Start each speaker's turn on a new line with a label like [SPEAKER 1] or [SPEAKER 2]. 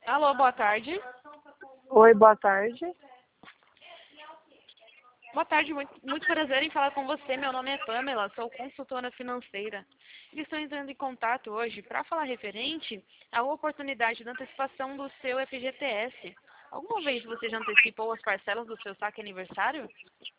[SPEAKER 1] Alô, boa tarde.
[SPEAKER 2] Oi, boa tarde.
[SPEAKER 1] Boa tarde, muito prazer em falar com você. Meu nome é Pamela, sou consultora financeira. E estou entrando em contato hoje para falar referente à oportunidade da antecipação do seu FGTS. Alguma vez você já antecipou as parcelas do seu saque aniversário?